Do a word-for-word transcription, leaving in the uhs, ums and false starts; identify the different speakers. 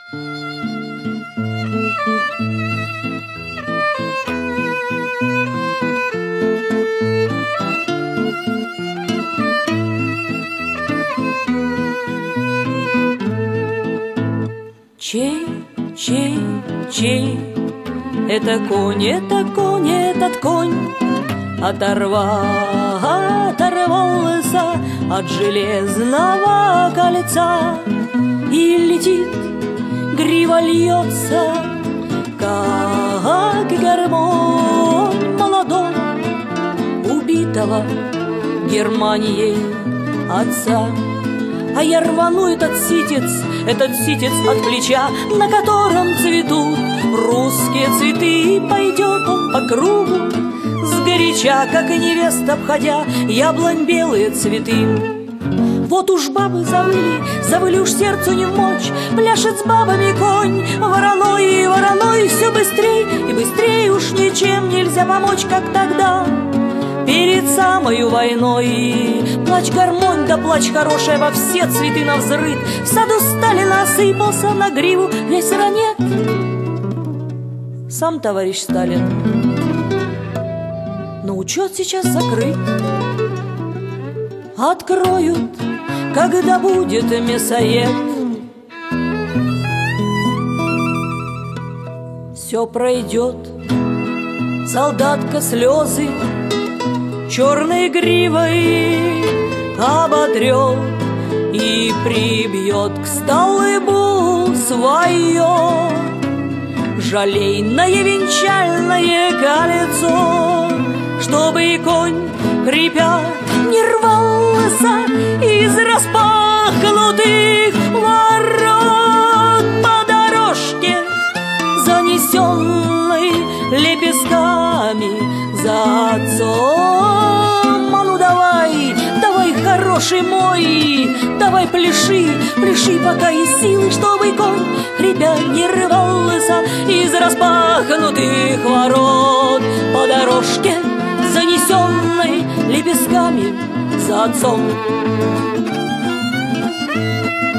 Speaker 1: Чей, чей, чей? Это конь, это конь, этот конь Оторва, оторвался от железного кольца И летит, грива льется, как гармонь молодого Убитого Германией отца. А я рвану этот ситец, этот ситец от плеча, на котором цветут русские цветы. И пойдет он по кругу сгоряча, как и невеста, обходя яблонь белые цветы. Вот уж бабы завыли, завыли уж сердцу не вмочь, пляшет с бабами конь, вороной и вороной, все быстрей и быстрей, уж ничем нельзя помочь, как тогда перед самою войной. Плачь гармонь, да плачь хорошая во все цветы навзрыд. В саду Сталина осыпался на гриву весь ранет сам товарищ Сталин. Но учет сейчас закрыт, откроют, когда будет мясоед. Все пройдет, солдатка слезы черной гривой оботрет и прибьет к столбу свое жалейное венчальное кольцо, чтобы и конь, крепя, не рвался из распахнутых ворот по дорожке, занесенной лепестками за отцом. А ну давай, давай, хороший мой, давай пляши, пляши, пока есть силы, чтобы конь, крепя, не рвался из распахнутых ворот по дорожке, занесенной лепестками за отцом.